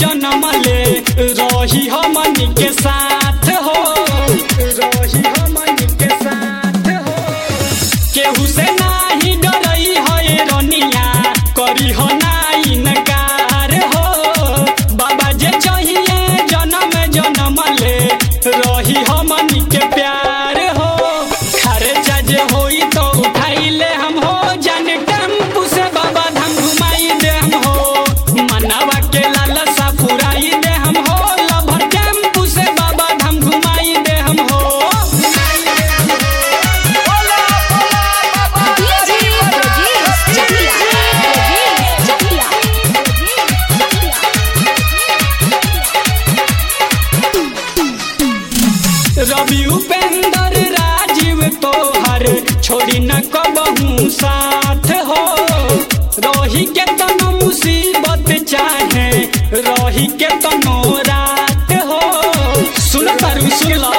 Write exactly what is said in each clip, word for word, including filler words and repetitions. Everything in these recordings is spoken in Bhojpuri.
जन्म ले रही हमनी के साथ हो, रही हमनी के साथ हो। केहू से नाही डरई है रनिया, करी हो नाई नकार हो। बाबा जे चाहिए जन्म जन्म ले रही हमनी के प्यार हो। खर्चा जे होई तो उठाई ले हम हो, जाने टेम्पू से बाबा धाम घुमाई दे हम हो। मनवा के लालसा पुराई दे हम हो, लभर टेम्पू से बाबा धाम घुमाई दे हम हो। रवि उपेंद्र राजीव तोहर छोड़ी न कबहू साथ हो। रही के तनो मुसीबत चाहे रही के तनो रात हो। सुन तारू सुन लो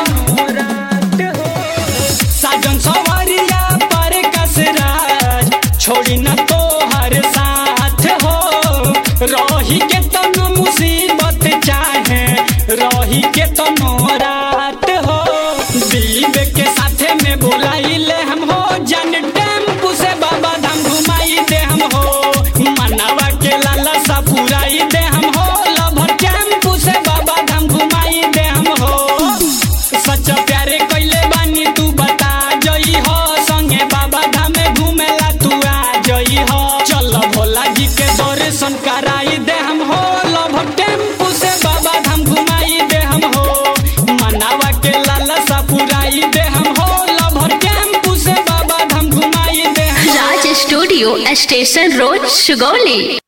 साजन सवरिया पर कसराज छोड़ी न तोहर साथ हो। रही के तनो मुसीबत चाहे रही के तनो रात हो। दिलीप के साथे में बोलाई ले हम हो, जन टेम्पू से बाबा धाम घुमाई दे हम हो। मनवा के लालसा पुराई दे हम हो, लभर टेम्पू से बाबा धाम घुमाई दे हम हो। सच प्यारे कइले बानी तू बता जई हो, संगे बाबा धाम में घूमेला तू आ जई हो। चल भोला जी के दर्शन कराई दे हम हो, लभर टेम्पू से बाबा धाम घुमाई दे हम हो। मनवा के लालसा पुराई दे हम हो, लभर टेम्पू से बाबा धाम घुमाई दे हम हो। Raj studio station road Sugauli.